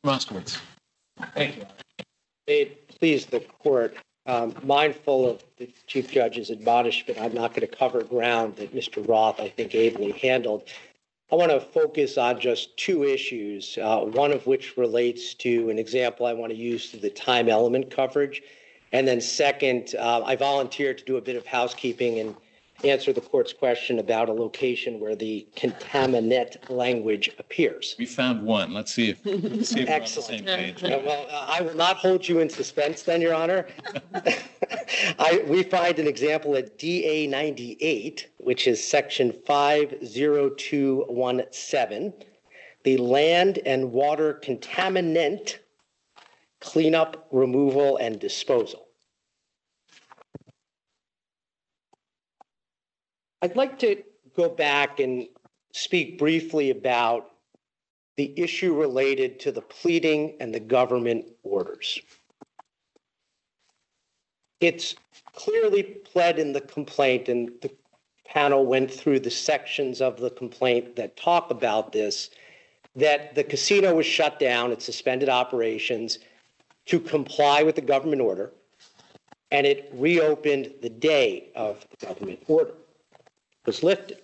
Moskowitz. Thank you. May it please the court, mindful of the Chief Judge's admonishment, I'm not going to cover ground that Mr. Roth, I think, ably handled. I want to focus on just two issues, one of which relates to an example I want to use to the time element coverage. And then second, I volunteered to do a bit of housekeeping and answer the court's question about a location where the contaminant language appears. We found one. Let's see if we're on the same Excellent. page. Well, I will not hold you in suspense then, Your Honor. We find an example at DA 98, which is section 50217, the land and water contaminant cleanup, removal, and disposal. I'd like to go back and speak briefly about the issue related to the pleading and the government orders. It's clearly pled in the complaint, and the panel went through the sections of the complaint that talk about this, that the casino was shut down, it suspended operations to comply with the government order, and it reopened the day of the government order was lifted.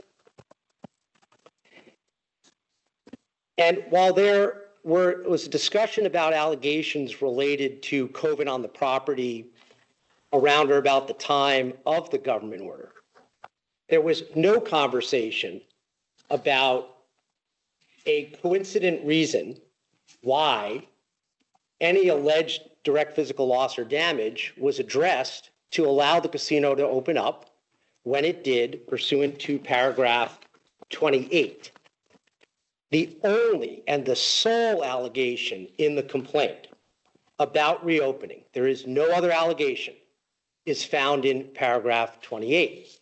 And while there was a discussion about allegations related to COVID on the property around or about the time of the government order, there was no conversation about a coincident reason why any alleged direct physical loss or damage was addressed to allow the casino to open up when it did, pursuant to paragraph 28. The only and the sole allegation in the complaint about reopening, there is no other allegation, is found in paragraph 28.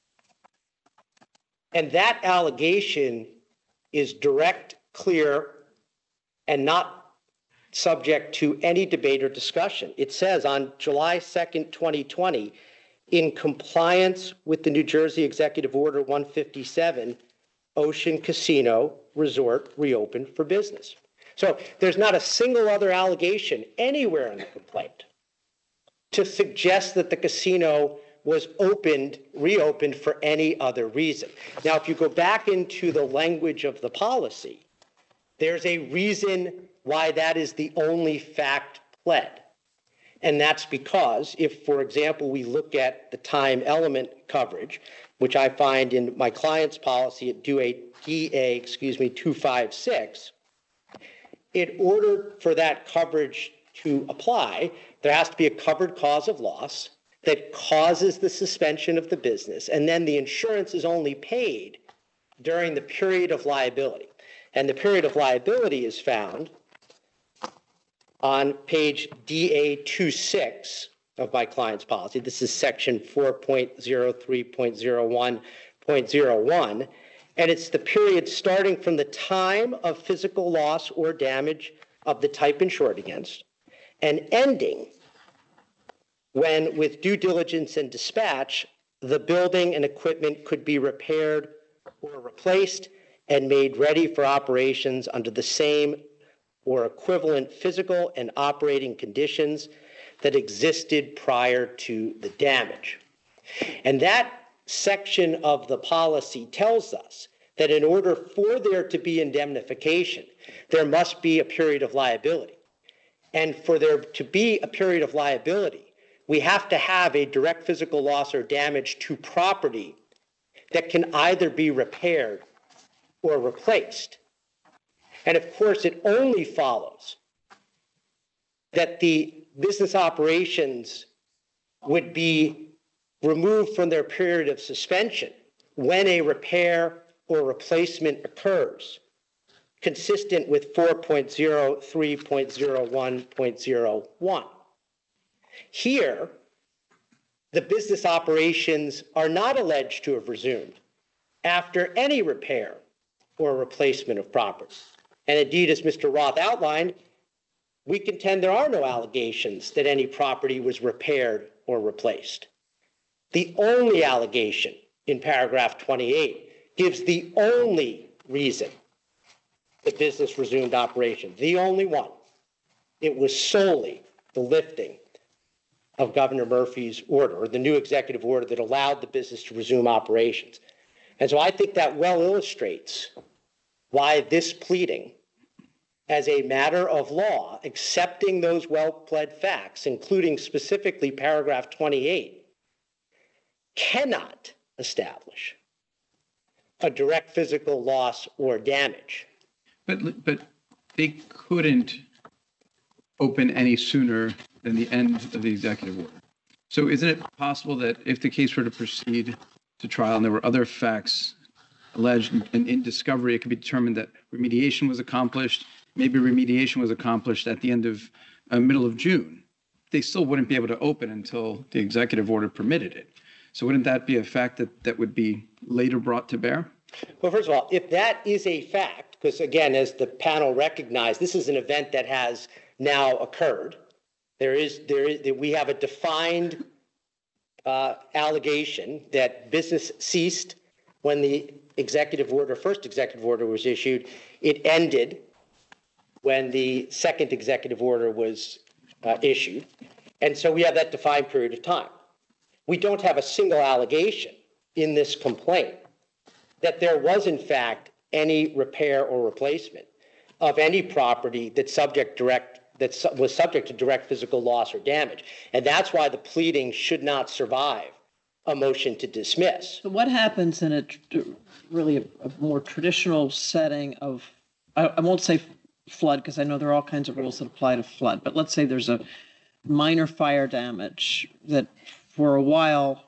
And that allegation is direct, clear, and not subject to any debate or discussion. It says on July 2nd, 2020, in compliance with the New Jersey Executive Order 157, Ocean Casino Resort reopened for business. So there's not a single other allegation anywhere in the complaint to suggest that the casino was reopened for any other reason. Now, if you go back into the language of the policy, there's a reason why that is the only fact pled. And that's because if, for example, we look at the time element coverage, which I find in my client's policy at DA 256, in order for that coverage to apply, there has to be a covered cause of loss that causes the suspension of the business, and then the insurance is only paid during the period of liability. And the period of liability is found on page DA26 of my client's policy. This is section 4.03.01.01, and it's the period starting from the time of physical loss or damage of the type insured against and ending when, with due diligence and dispatch, the building and equipment could be repaired or replaced and made ready for operations under the same or equivalent physical and operating conditions that existed prior to the damage. And that section of the policy tells us that in order for there to be indemnification, there must be a period of liability. And for there to be a period of liability, we have to have a direct physical loss or damage to property that can either be repaired or replaced. And of course, it only follows that the business operations would be removed from their period of suspension when a repair or replacement occurs, consistent with 4.03.01.01. Here, the business operations are not alleged to have resumed after any repair or replacement of property. And indeed, as Mr. Roth outlined, we contend there are no allegations that any property was repaired or replaced. The only allegation in paragraph 28 gives the only reason the business resumed operation, the only one, It was solely the lifting of Governor Murphy's order, or the new executive order that allowed the business to resume operations. And so I think that well illustrates why this pleading, as a matter of law, accepting those well-pled facts, including specifically paragraph 28, cannot establish a direct physical loss or damage. But they couldn't open any sooner than the end of the executive order. So isn't it possible that if the case were to proceed to trial and there were other facts alleged and in discovery, it could be determined that remediation was accomplished, maybe remediation was accomplished at the end of middle of June, they still wouldn't be able to open until the executive order permitted it. So wouldn't that be a fact that would be later brought to bear? Well, first of all, if that is a fact, because again, as the panel recognized, this is an event that has now occurred. We have a defined allegation that business ceased when the first executive order was issued. It ended when the second executive order was issued. And so we have that defined period of time. We don't have a single allegation in this complaint that there was, in fact, any repair or replacement of any property that was subject to direct physical loss or damage. And that's why the pleading should not survive a motion to dismiss. So what happens in a more traditional setting of, I won't say flood, because I know there are all kinds of rules that apply to flood, but let's say there's a minor fire damage that for a while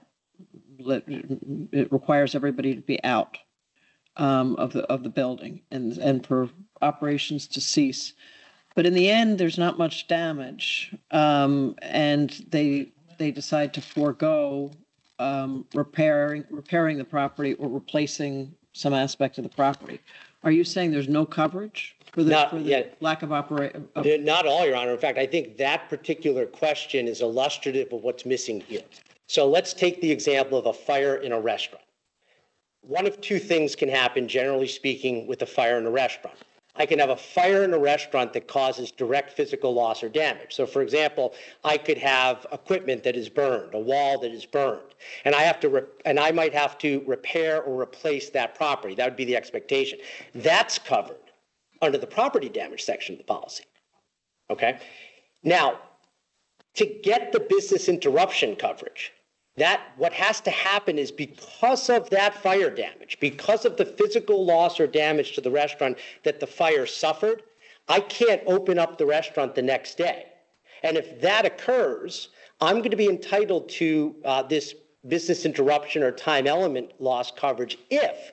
it requires everybody to be out of the building and for operations to cease. But in the end, there's not much damage, and they decide to forego repairing the property or replacing some aspect of the property. Are you saying there's no coverage for the lack of operation? Not all, Your Honor. In fact, I think that particular question is illustrative of what's missing here. So let's take the example of a fire in a restaurant. One of two things can happen, generally speaking, with a fire in a restaurant. I can have a fire in a restaurant that causes direct physical loss or damage. So, for example, I could have equipment that is burned, a wall that is burned, and I might have to repair or replace that property. That would be the expectation. That's covered under the property damage section of the policy. Okay? Now, to get the business interruption coverage, what has to happen is because of that fire damage, because of the physical loss or damage to the restaurant that the fire suffered, I can't open up the restaurant the next day. And if that occurs, I'm going to be entitled to this business interruption or time element loss coverage if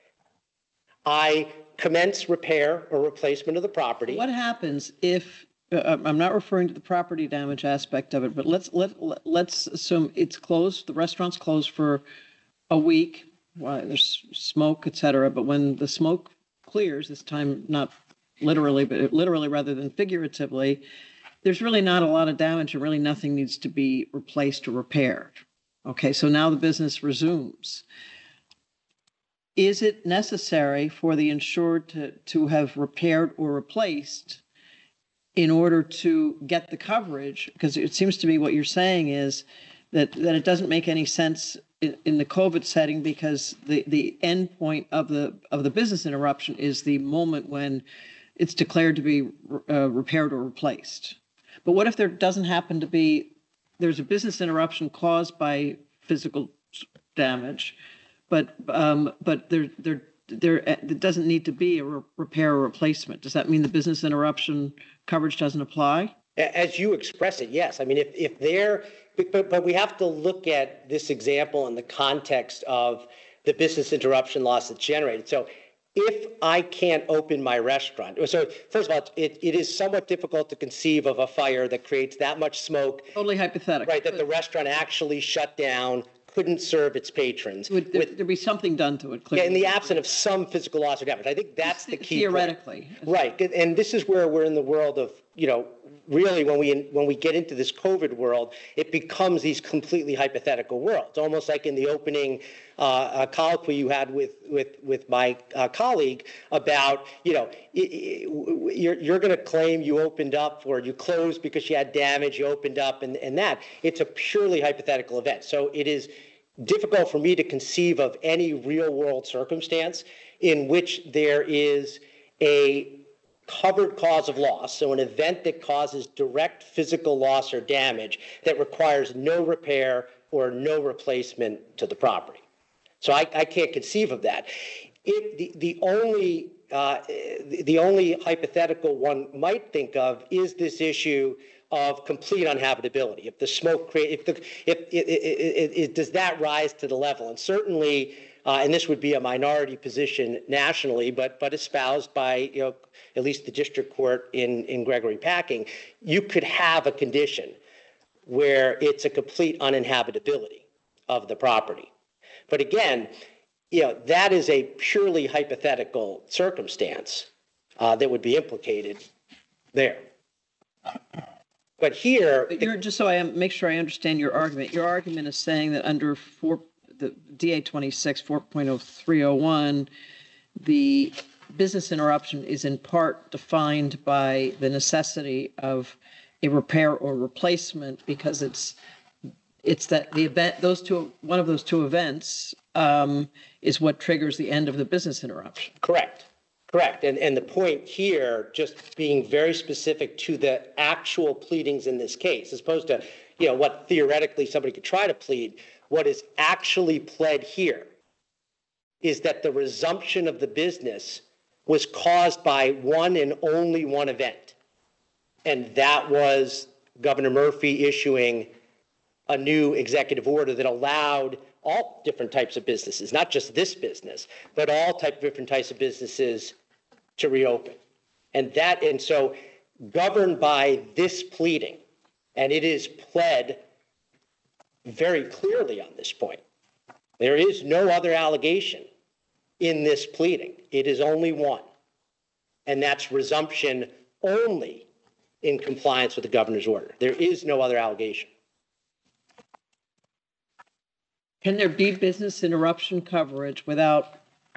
I commence repair or replacement of the property. What happens if I'm not referring to the property damage aspect of it, but let's assume it's closed. The restaurant's closed for a week. There's smoke, etc. But when the smoke clears, this time not literally, but literally rather than figuratively, there's really not a lot of damage, and really nothing needs to be replaced or repaired. Okay, so now the business resumes. Is it necessary for the insured to have repaired or replaced in order to get the coverage? Because it seems to me what you're saying is that it doesn't make any sense in the COVID setting, because the end point of the business interruption is the moment when it's declared to be repaired or replaced. But what if there doesn't happen to be, there's a business interruption caused by physical damage, but there doesn't need to be a repair or replacement? Does that mean the business interruption coverage doesn't apply? As you express it, yes. I mean, if they're, but we have to look at this example in the context of the business interruption loss that's generated. So if I can't open my restaurant, so first of all, it is somewhat difficult to conceive of a fire that creates that much smoke. Totally hypothetical. Right, that the restaurant actually shut down, couldn't serve its patrons. There'd be something done to it, clearly. Yeah, in the absence of some physical loss or damage. I think that's the key theoretically. Right, and this is where we're in the world of, really when we get into this COVID world, it becomes these completely hypothetical worlds, almost like in the opening colloquy you had with my colleague about, you're going to claim you opened up or you closed because you had damage, you opened up, and that. It's a purely hypothetical event. So it is difficult for me to conceive of any real-world circumstance in which there is a covered cause of loss, so an event that causes direct physical loss or damage that requires no repair or no replacement to the property. So I can't conceive of that. The only hypothetical one might think of is this issue of complete uninhabitability. If the smoke does that rise to the level? And certainly, and this would be a minority position nationally, but espoused by at least the district court in Gregory Packing, you could have a condition where it's a complete uninhabitability of the property. But again, that is a purely hypothetical circumstance that would be implicated there. But here, just so I make sure I understand your argument. Your argument is saying that under the DA 26 4.0301, the business interruption is in part defined by the necessity of a repair or replacement because it's that the event, one of those two events is what triggers the end of the business interruption. Correct. And the point here, just being very specific to the actual pleadings in this case, as opposed to, what theoretically somebody could try to plead, what is actually pled here is that the resumption of the business was caused by one and only one event. And that was Governor Murphy issuing a new executive order that allowed all different types of businesses, not just this business, but all different types of businesses to reopen. And so governed by this pleading, and it is pled very clearly on this point. There is no other allegation in this pleading. It is only one. And that's resumption only in compliance with the governor's order. There is no other allegation. Can there be business interruption coverage without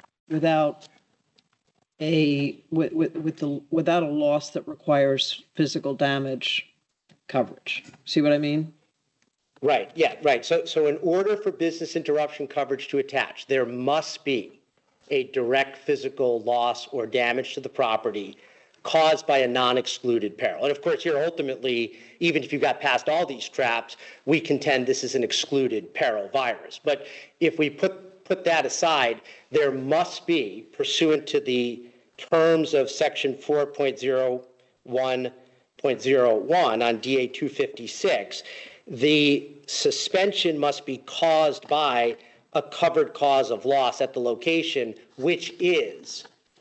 a loss that requires physical damage coverage? See what I mean? Right. Yeah. Right. So in order for business interruption coverage to attach, there must be a direct physical loss or damage to the property caused by a non-excluded peril. And of course, here ultimately, even if you got past all these traps, we contend this is an excluded peril virus. But if we put that aside, there must be, pursuant to the terms of section 4.01.01 on DA 256, the suspension must be caused by a covered cause of loss at the location, which is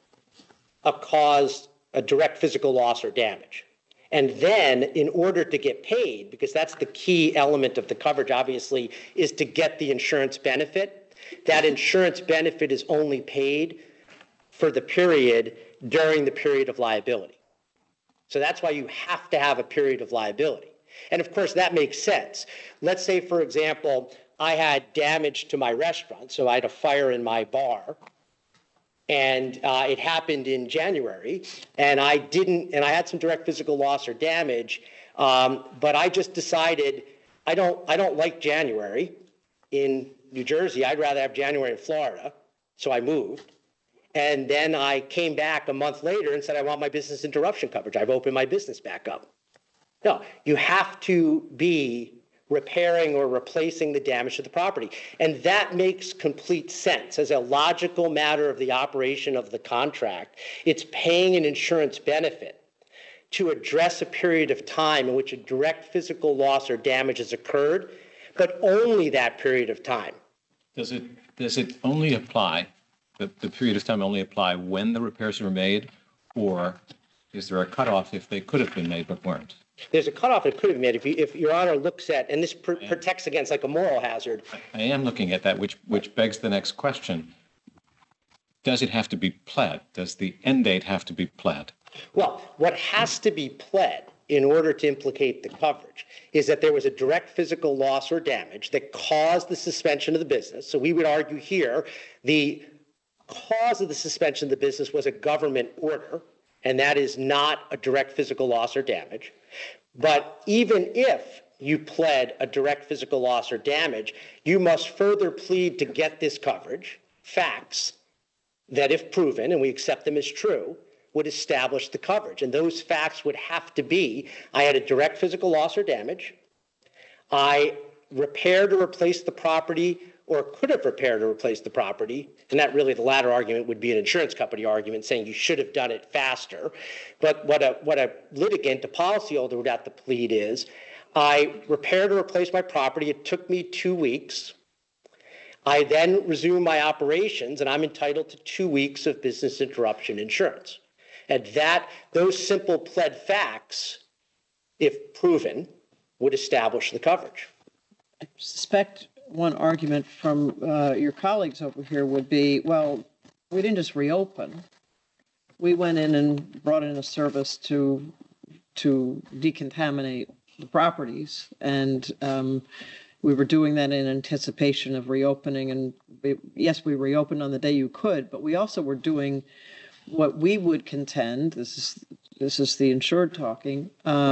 a direct physical loss or damage. And then in order to get paid, because that's the key element of the coverage, obviously, is to get the insurance benefit. That insurance benefit is only paid for the period during the period of liability. So that's why you have to have a period of liability. And of course, that makes sense. Let's say, for example, I had damage to my restaurant, so I had a fire in my bar, and it happened in January, and I had some direct physical loss or damage, but I just decided I don't like January in New Jersey. I'd rather have January in Florida, so I moved. And then I came back a month later and said, I want my business interruption coverage. I've opened my business back up. No, you have to be repairing or replacing the damage to the property. And that makes complete sense. As a logical matter of the operation of the contract, it's paying an insurance benefit to address a period of time in which a direct physical loss or damage has occurred, but only that period of time. Does it only apply, the period of time only apply when the repairs were made, or is there a cutoff if they could have been made but weren't? There's a cutoff that could have been made if Your Honor looks at, and this protects against like a moral hazard. I am looking at that, which begs the next question. Does it have to be pled? Does the end date have to be pled? Well, what has to be pled in order to implicate the coverage is that there was a direct physical loss or damage that caused the suspension of the business. So we would argue here the cause of the suspension of the business was a government order, and that is not a direct physical loss or damage. But even if you pled a direct physical loss or damage, you must further plead to get this coverage, facts that, if proven, and we accept them as true, would establish the coverage. And those facts would have to be, I had a direct physical loss or damage, I repaired or replaced the property, or could have repaired or replaced the property, and that really, the latter argument would be an insurance company argument saying you should have done it faster. But what a litigant, a policyholder would have to plead is, I repaired or replaced my property, it took me 2 weeks. I then resume my operations, and I'm entitled to 2 weeks of business interruption insurance. And those simple pled facts, if proven, would establish the coverage. I suspect one argument from your colleagues over here would be, well, we didn't just reopen. We went in and brought in a service to decontaminate the properties, and we were doing that in anticipation of reopening. And yes, we reopened on the day you could, but we also were doing what we would contend, this is the insured talking,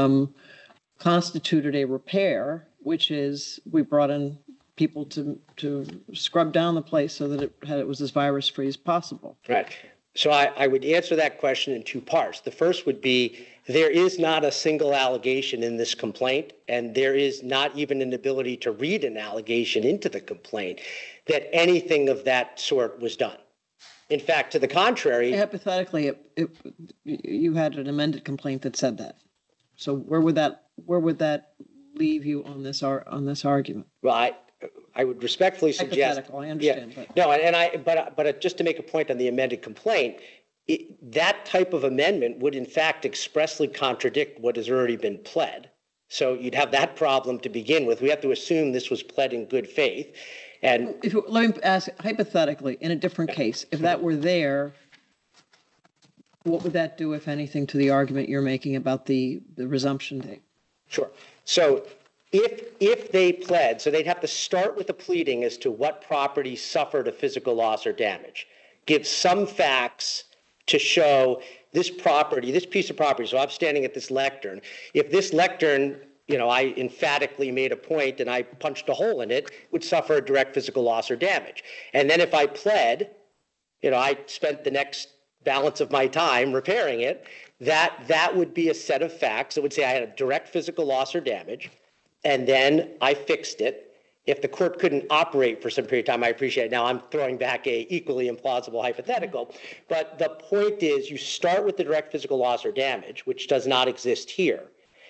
constituted a repair, which is we brought in people to scrub down the place so that it was as virus-free as possible. Right. So I would answer that question in two parts. The first would be, there is not a single allegation in this complaint, and there is not even an ability to read an allegation into the complaint that anything of that sort was done. In fact, to the contrary. Hypothetically, you had an amended complaint that said that. So where would that leave you on this argument? Well, I would respectfully suggest. Hypothetical, I understand. Yeah, no, but just to make a point on the amended complaint, that type of amendment would in fact expressly contradict what has already been pled. So you'd have that problem to begin with. We have to assume this was pled in good faith. And let me ask, hypothetically, in a different case, if that were there, what would that do, if anything, to the argument you're making about the resumption date? Sure. So if they pled, so they'd have to start with a pleading as to what property suffered a physical loss or damage, give some facts to show this property, this piece of property. So I'm standing at this lectern. If this lectern, I emphatically made a point and I punched a hole in it, would suffer a direct physical loss or damage. And then if I pled, I spent the next balance of my time repairing it, that would be a set of facts that would say I had a direct physical loss or damage, and then I fixed it. If the court couldn't operate for some period of time, I appreciate it. Now I'm throwing back a equally implausible hypothetical, but the point is you start with the direct physical loss or damage, which does not exist here.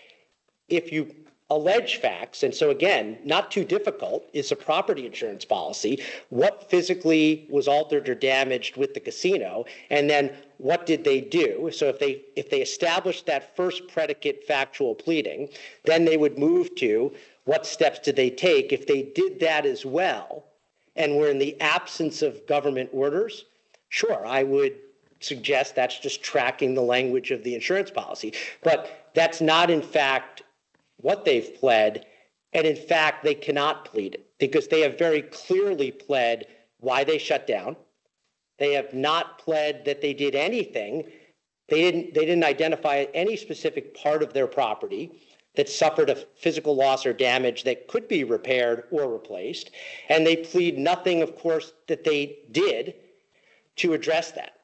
If you allege facts, and so again, not too difficult, is a property insurance policy, what physically was altered or damaged with the casino, and then what did they do? So if they established that first predicate factual pleading, then they would move to what steps did they take. If they did that as well, and were in the absence of government orders, sure, I would suggest that's just tracking the language of the insurance policy. But that's not, in fact, what they've pled, and in fact, they cannot plead it because they have very clearly pled why they shut down. They have not pled that they did anything. They didn't identify any specific part of their property that suffered a physical loss or damage that could be repaired or replaced, and they plead nothing, of course, that they did to address that.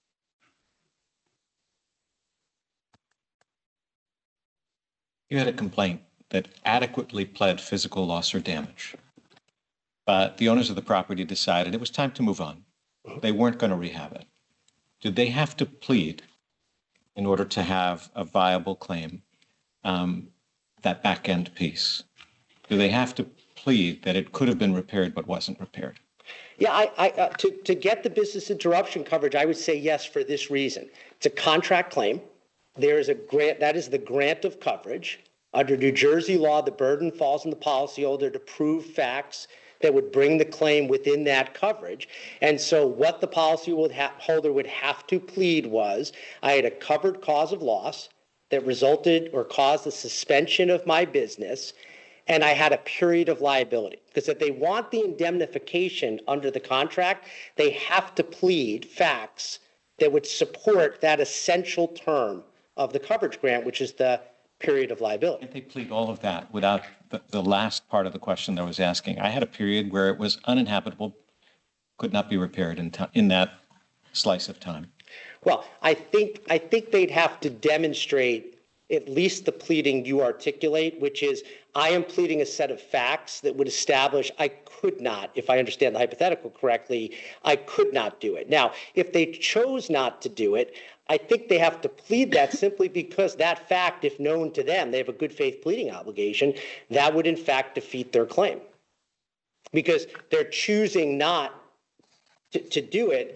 You had a complaint that adequately pled physical loss or damage, but the owners of the property decided it was time to move on. They weren't going to rehab it. Did they have to plead in order to have a viable claim, that back end piece? Do they have to plead that it could have been repaired but wasn't repaired? Yeah, to get the business interruption coverage, I would say yes for this reason. It's a contract claim. There is a grant, that is the grant of coverage. Under New Jersey law, the burden falls on the policyholder to prove facts that would bring the claim within that coverage. And so what the policyholder would have to plead was, I had a covered cause of loss that resulted or caused the suspension of my business, and I had a period of liability. Because if they want the indemnification under the contract, they have to plead facts that would support that essential term of the coverage grant, which is the period of liability. Can't they plead all of that without the last part of the question that I was asking? I had a period where it was uninhabitable, could not be repaired in that slice of time. Well, I think they'd have to demonstrate at least the pleading you articulate, which is I am pleading a set of facts that would establish I could not, if I understand the hypothetical correctly, I could not do it. Now, if they chose not to do it, I think they have to plead that simply because that fact, if known to them, they have a good faith pleading obligation, that would in fact defeat their claim. Because they're choosing not to do it.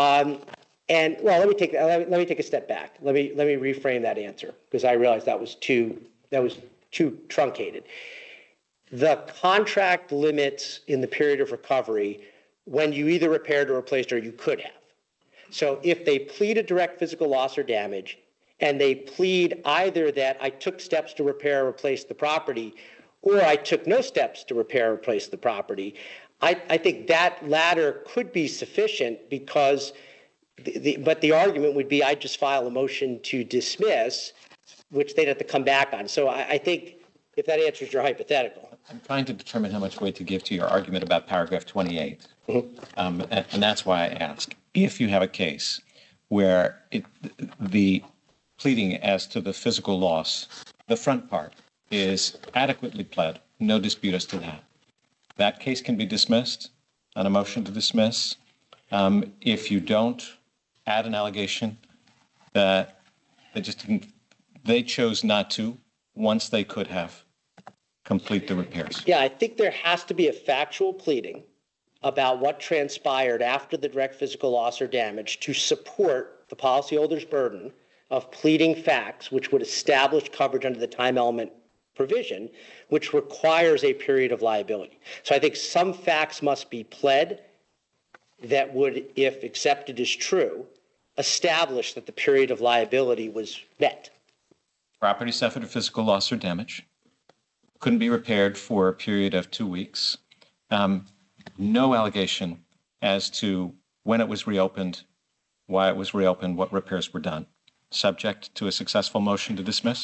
And well, let me take a step back. Let me reframe that answer because I realized that was too truncated. The contract limits in the period of recovery when you either repaired or replaced or you could have. So if they plead a direct physical loss or damage, and they plead either that I took steps to repair or replace the property, or I took no steps to repair or replace the property, I think that latter could be sufficient because, but the argument would be I'd just file a motion to dismiss, which they'd have to come back on. So I think if that answers your hypothetical. I'm trying to determine how much weight to give to your argument about paragraph 28. And that's why I ask. If you have a case where the pleading as to the physical loss, the front part is adequately pled, no dispute as to that, that case can be dismissed on a motion to dismiss. If you don't add an allegation that they chose not to, once they could have, complete the repairs. Yeah, I think there has to be a factual pleading about what transpired after the direct physical loss or damage to support the policyholder's burden of pleading facts which would establish coverage under the time element provision, which requires a period of liability. So I think some facts must be pled that would, if accepted as true, establish that the period of liability was met. Property suffered a physical loss or damage, couldn't be repaired for a period of 2 weeks. No allegation as to when it was reopened, why it was reopened, what repairs were done. Subject to a successful motion to dismiss?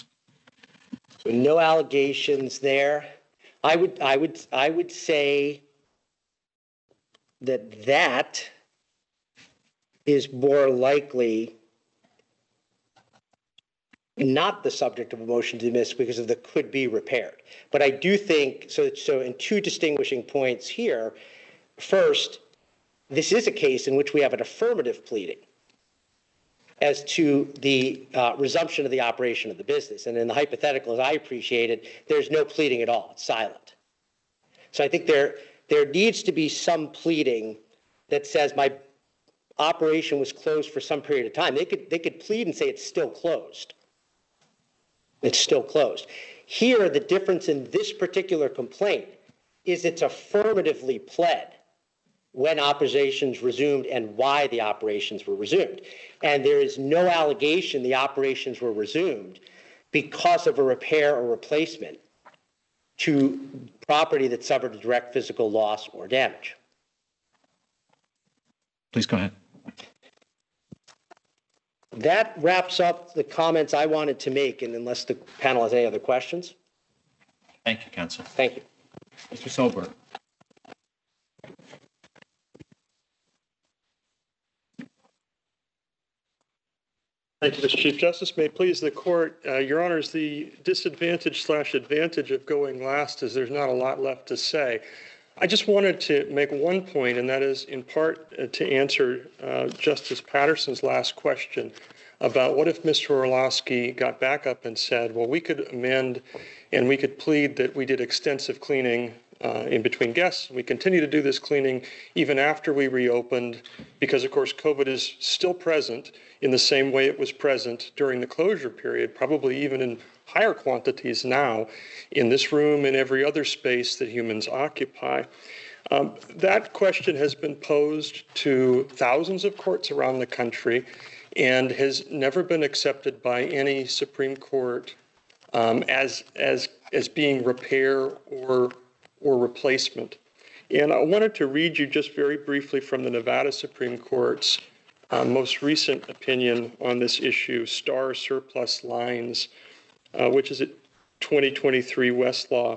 No allegations there. I would say that is more likely not the subject of a motion to dismiss because of the could be repaired. But I do think, so in two distinguishing points here, first, this is a case in which we have an affirmative pleading as to the resumption of the operation of the business. And in the hypothetical, as I appreciate it, there's no pleading at all. It's silent. So I think there needs to be some pleading that says my operation was closed for some period of time. They could plead and say it's still closed. It's still closed. Here, the difference in this particular complaint is it's affirmatively pled when operations resumed and why the operations were resumed. And there is no allegation the operations were resumed because of a repair or replacement to property that suffered a direct physical loss or damage. Please go ahead. That wraps up the comments I wanted to make, and unless the panel has any other questions. Thank you, counsel. Thank you. Mr. Solberg. Thank you, Mr. Chief Justice. May it please the court, Your Honors, the disadvantage/advantage of going last is there's not a lot left to say. I just wanted to make one point, and that is in part to answer Justice Patterson's last question about what if Mr. Orlowski got back up and said, well, we could amend and we could plead that we did extensive cleaning in between guests. We continue to do this cleaning even after we reopened because, of course, COVID is still present in the same way it was present during the closure period, probably even in higher quantities now in this room and every other space that humans occupy. That question has been posed to thousands of courts around the country, and has never been accepted by any Supreme Court as being repair or replacement. And I wanted to read you just very briefly from the Nevada Supreme Court's most recent opinion on this issue, Star Surplus Lines, which is at 2023 Westlaw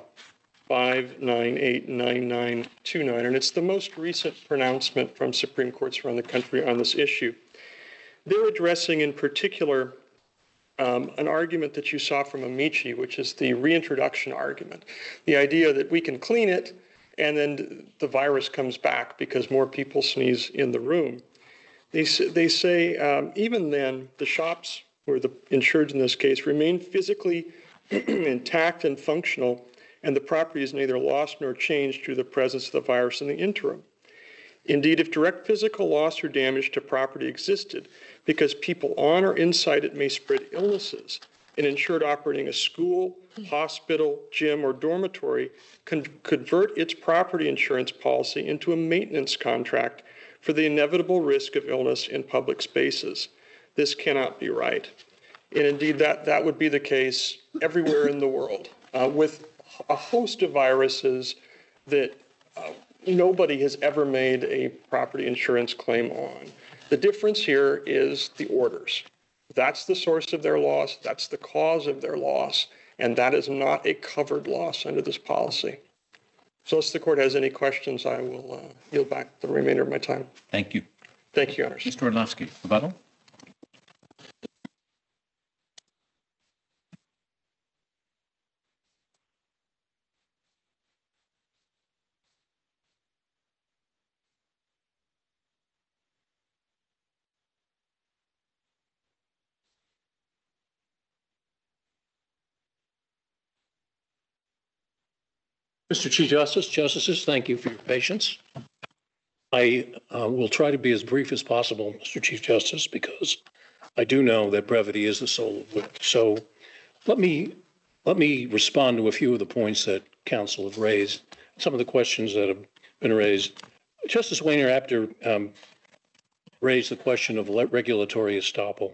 5989929. And it's the most recent pronouncement from Supreme Courts around the country on this issue. They're addressing in particular an argument that you saw from Amici, which is the reintroduction argument. The idea that we can clean it and then the virus comes back because more people sneeze in the room. They say even then, the shops, or the insured in this case, remain physically intact and functional, and the property is neither lost nor changed through the presence of the virus in the interim. Indeed, if direct physical loss or damage to property existed because people on or inside it may spread illnesses, an insured operating a school, hospital, gym, or dormitory can convert its property insurance policy into a maintenance contract for the inevitable risk of illness in public spaces. This cannot be right. And indeed, that would be the case everywhere in the world with a host of viruses that nobody has ever made a property insurance claim on. The difference here is the orders. That's the source of their loss, that's the cause of their loss, and that is not a covered loss under this policy. So unless the court has any questions, I will yield back the remainder of my time. Thank you. Thank you, Your Honors. Mr. Orlowski, rebuttal? Mr. Chief Justice, Justices, thank you for your patience. I will try to be as brief as possible, Mr. Chief Justice, because I do know that brevity is the soul of wit. So let me respond to a few of the points that counsel have raised, some of the questions that have been raised. Justice Wehner, after raised the question of regulatory estoppel.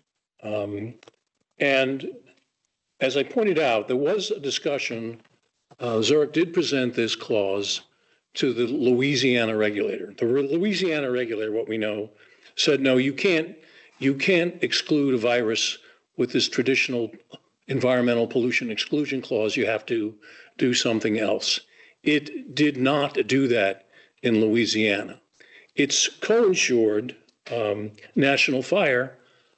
And as I pointed out, there was a discussion. Zurich did present this clause to the Louisiana regulator. The Louisiana regulator, what we know, said, no, you can't exclude a virus with this traditional environmental pollution exclusion clause. You have to do something else. It did not do that in Louisiana. Its co-insured, National Fire,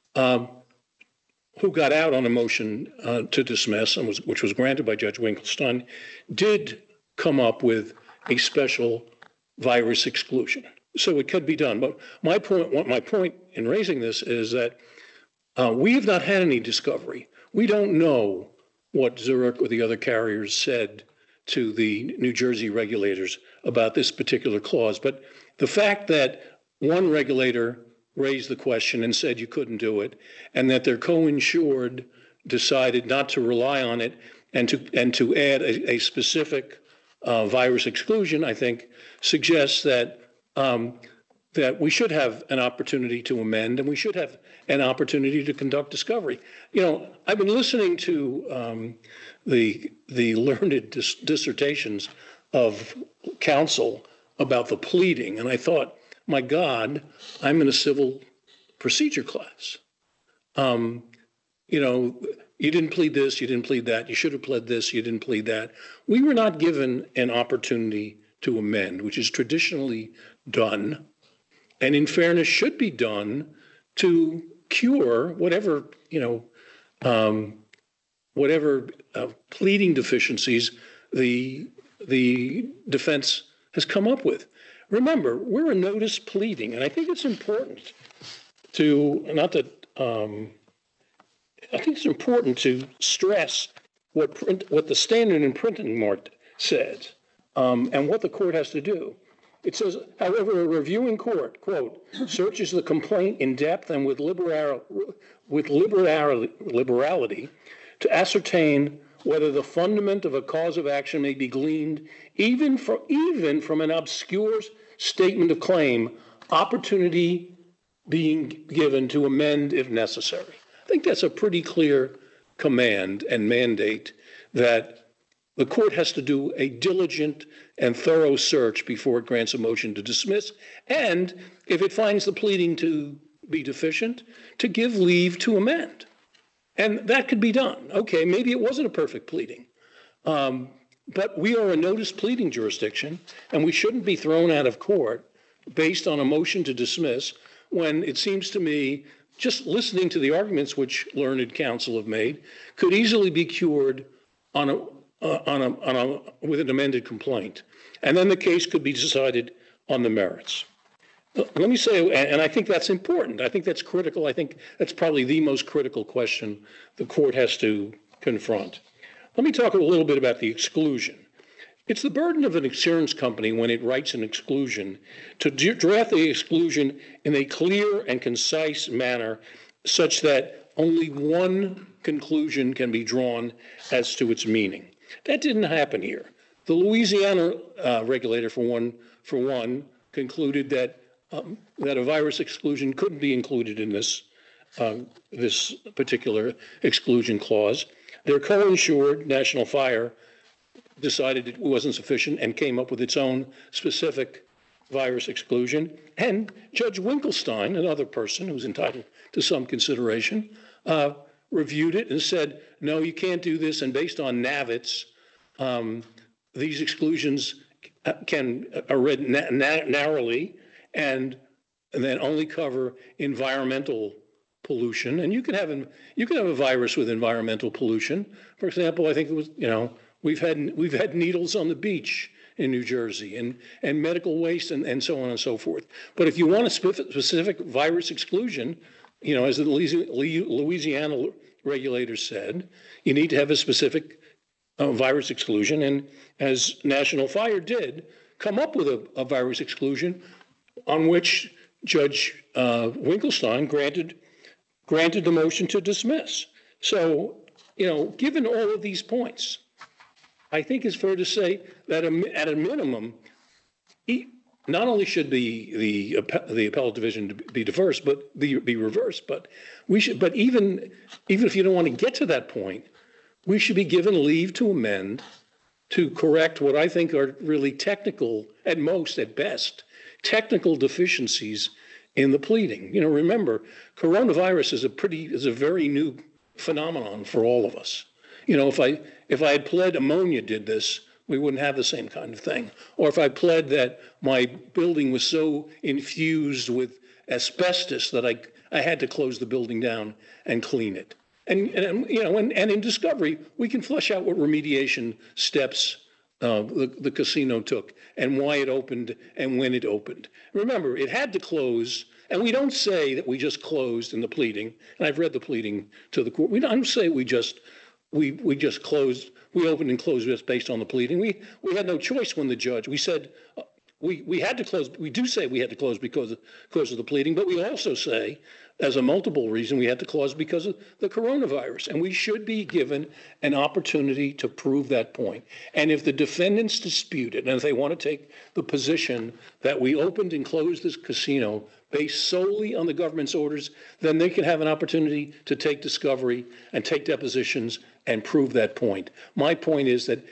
who got out on a motion to dismiss, and which was granted by Judge Winklestein, did come up with a special virus exclusion. So it could be done. But my point in raising this is that we have not had any discovery. We don't know what Zurich or the other carriers said to the New Jersey regulators about this particular clause. But the fact that one regulator raised the question and said you couldn't do it, and that their co-insured decided not to rely on it and to add a specific virus exclusion, I think, suggests that that we should have an opportunity to amend, and we should have an opportunity to conduct discovery. You know, I've been listening to the learned dissertations of counsel about the pleading, and I thought, my God, I'm in a civil procedure class. You know, you didn't plead this, you didn't plead that, you should have pled this, you didn't plead that. We were not given an opportunity to amend, which is traditionally done, and in fairness should be done to cure whatever, whatever pleading deficiencies the defense has come up with. Remember, we're a notice pleading, and I think it's important to, I think it's important to stress what the standard in printing mark says, and what the court has to do. It says, however, a reviewing court, quote, searches the complaint in depth and with liberality to ascertain whether the fundament of a cause of action may be gleaned even from an obscure statement of claim. Opportunity being given to amend if necessary. I think that's a pretty clear command and mandate that the court has to do a diligent and thorough search before it grants a motion to dismiss, and if it finds the pleading to be deficient, to give leave to amend. And that could be done. Okay, maybe it wasn't a perfect pleading, but we are a notice pleading jurisdiction, and we shouldn't be thrown out of court based on a motion to dismiss when it seems to me just listening to the arguments which learned counsel have made could easily be cured with an amended complaint. And then the case could be decided on the merits. Let me say, and I think that's important. I think that's critical. I think that's probably the most critical question the court has to confront. Let me talk a little bit about the exclusion. It's the burden of an insurance company when it writes an exclusion to draft the exclusion in a clear and concise manner such that only one conclusion can be drawn as to its meaning. That didn't happen here. The Louisiana regulator, for one, concluded that a virus exclusion couldn't be included in this particular exclusion clause. Their co-insured, National Fire, decided it wasn't sufficient and came up with its own specific virus exclusion. And Judge Winkelstein, another person who's entitled to some consideration, reviewed it and said, no, you can't do this. And based on NAVITS, these exclusions are read narrowly and then only cover environmental pollution. And you can have a virus with environmental pollution. For example, I think it was, we've had needles on the beach in New Jersey and medical waste and so on and so forth. But if you want a specific virus exclusion, as the Louisiana regulators said, you need to have a specific virus exclusion. And as National Fire did, come up with a virus exclusion on which Judge Winkelstein granted the motion to dismiss. So, given all of these points, I think it's fair to say that at a minimum, not only should the appellate division be diverse, but be reversed, but even if you don't want to get to that point, we should be given leave to amend to correct what I think are really technical, at most, at best, technical deficiencies in the pleading. Remember, coronavirus is a very new phenomenon for all of us. If I had pled ammonia did this, we wouldn't have the same kind of thing. Or if I pled that my building was so infused with asbestos that I had to close the building down and clean it. And in discovery, we can flesh out what remediation steps the casino took and why it opened and when it opened. Remember, it had to close, and we don't say that we just closed in the pleading. And I've read the pleading to the court. We don't say we just closed. We opened and closed just based on the pleading. We had no choice when the judge. We said we had to close. We do say we had to close because of the pleading, but we also say, as a multiple reason, we had to close because of the coronavirus. And we should be given an opportunity to prove that point. And if the defendants dispute it, and if they want to take the position that we opened and closed this casino based solely on the government's orders, then they can have an opportunity to take discovery and take depositions and prove that point. My point is that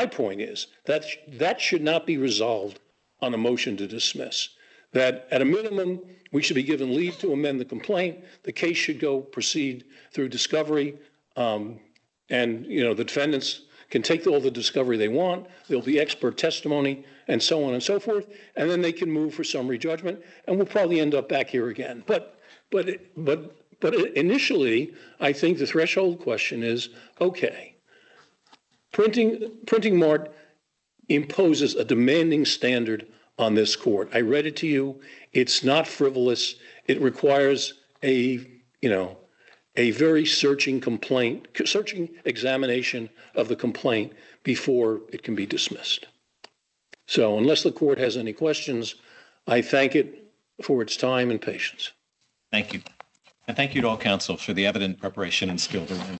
that should not be resolved on a motion to dismiss. That at a minimum, we should be given leave to amend the complaint. The case should proceed through discovery, and the defendants can take all the discovery they want. There'll be expert testimony and so on and so forth, and then they can move for summary judgment, and we'll probably end up back here again. But initially, I think the threshold question is, okay, Printing Mart imposes a demanding standard on this court. I read it to you. It's not frivolous. It requires a very searching examination of the complaint before it can be dismissed. So unless the court has any questions, I thank it for its time and patience. Thank you. And thank you to all counsel for the evident preparation and skill